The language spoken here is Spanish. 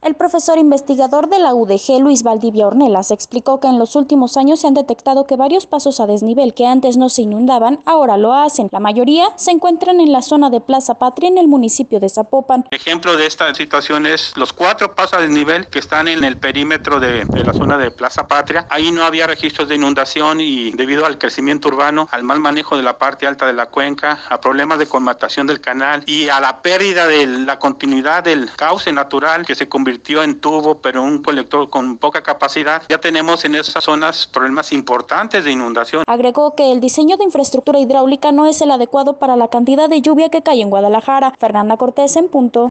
El profesor investigador de la UDG, Luis Valdivia Ornelas, explicó que en los últimos años se han detectado que varios pasos a desnivel que antes no se inundaban, ahora lo hacen. La mayoría se encuentran en la zona de Plaza Patria en el municipio de Zapopan. Ejemplo de esta situación es los 4 pasos a desnivel que están en el perímetro de la zona de Plaza Patria. Ahí no había registros de inundación y debido al crecimiento urbano, al mal manejo de la parte alta de la cuenca, a problemas de colmatación del canal y a la pérdida de la continuidad del cauce natural que se convirtió en tubo, pero un colector con poca capacidad, ya tenemos en esas zonas problemas importantes de inundación. Agregó que el diseño de infraestructura hidráulica no es el adecuado para la cantidad de lluvia que cae en Guadalajara. Fernanda Cortés en punto.